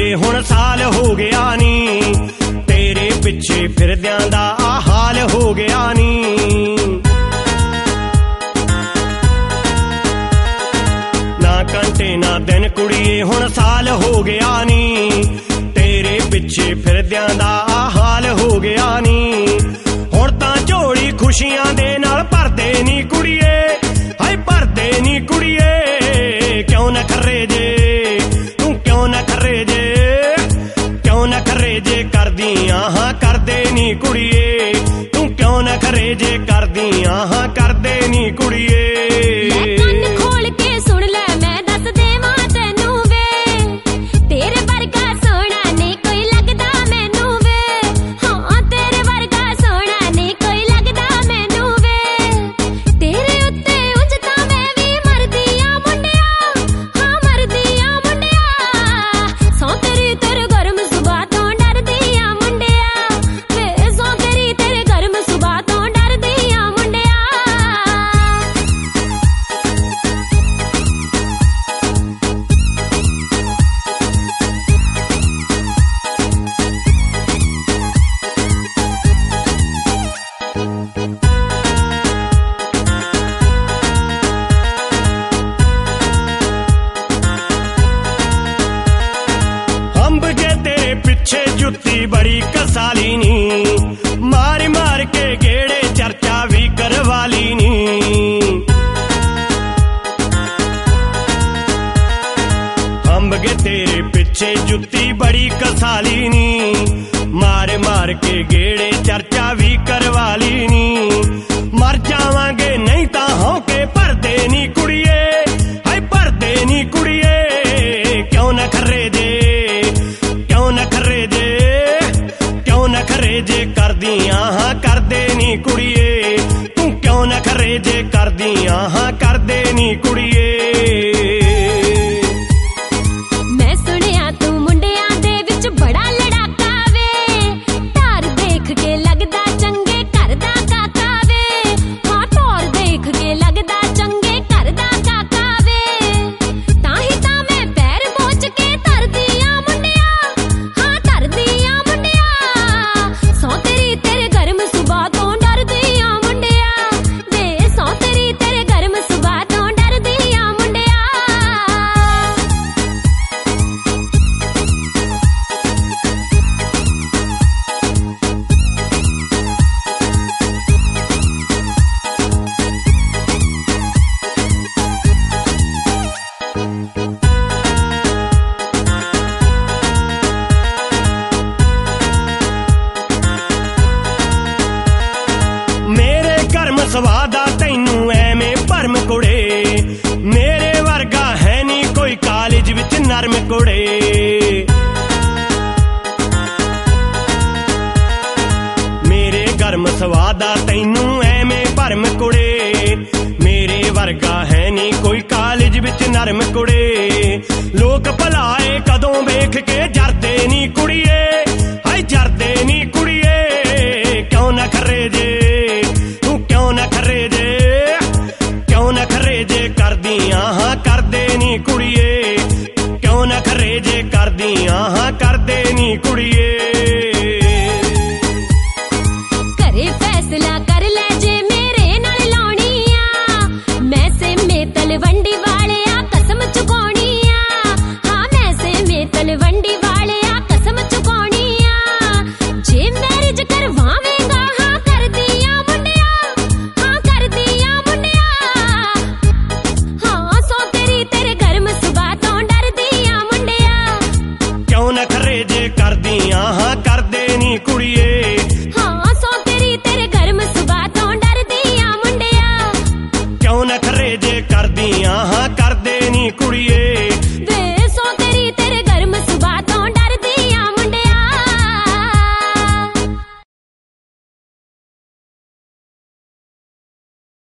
ਹੁਣ ਸਾਲ ਹੋ ਗਿਆ ਨੀ, ਤੇਰੇ ਪਿੱਛੇ ਫਿਰਦਿਆਂ ਦਾ ਆ ਹਾਲ ਹੋ ਗਿਆ ਨੀ। ਨਾ ਘੰਟੇ ਨਾ ਦਿਨ ਕੁੜੀਏ ਹੁਣ ਸਾਲ ਹੋ ਗਿਆ ਨੀ, ਤੇਰੇ ਪਿੱਛੇ ਫਿਰਦਿਆਂ ਦਾ ਆ ਹਾਲ ਹੋ ਗਿਆ ਨੀ। ਹੁਣ ਤਾਂ ਝੋਲੀ ਖੁਸ਼ੀਆਂ ਦੇ ਨਾਲ ਭਰਦੇ ਨੀ ਕੁੜੀਏ, ਹਾਏ ਭਰਦੇ ਨੀ ਕੁੜੀਏ। ਕਿਉਂ ਨਖਰੇ ਜੇ ਤੂੰ, ਕਿਉਂ ਨਖਰੇ ਜੇ, ਕਿਉਂ ਨਖਰੇ ਜੇ ਕਰਦੀਆਂ ਹਾਂ ਕਰਦੇ ਨੀ ਕੁੜੀਏ। ਤੂੰ ਕਿਉਂ ਨਖਰੇ ਜੇ ਕਰਦੀਆਂ ਹਾਂ ਕਰਦੇ ਨੀ ਕੁੜੀਏ। जुत्ती बड़ी कसाली नी, मार मार के गेड़े चर्चा भी करवाली नी। अंब के तेरे पिछे जुत्ती बड़ी कसाली नी, मार मार के गेड़े चर्चा भी करवाली नी। मर जावांगे नहीं ता होके भरदे नी कुड़िए, हाय भरदे नी कुड़िए। क्यों नखरे जे, क्यों नखरे जे, क्यों नखरे जे करदियां हाँ करदे नी कुड़िए। तू क्यों नखरे जे करदियां हाँ करदे नी कुड़िए। मैं सुनिया तू मुंडियां दे विच बड़ा लड़ाका वे, तार देख के लगदा चंगे घर दा काका वे। हाँ तार देख के लगदा चंगे घर दा काका वे, ताही तां मैं पैर बोच के धरदियां मुंडिया, हाँ धरदियां मुंडिया। सौ तेरी तेरे गर्म सुबह तो डरदियां मुंडिया, वे सौ तेरी तेरे गर्म सुबह तो डरदियां मुंडिया। मेरे कर्म सवादा तैनू ऐवें भरम कुड़े, मेरे वर्गा है नी कोई कालेज विच नरम कुड़े। मेरे कर्म सवादा तैनू ऐवें भरम कुड़े, मेरे वर्गा है नी कोई कालेज विच नरम कुड़े। लोक भलाए कदों वेख के जरदे नी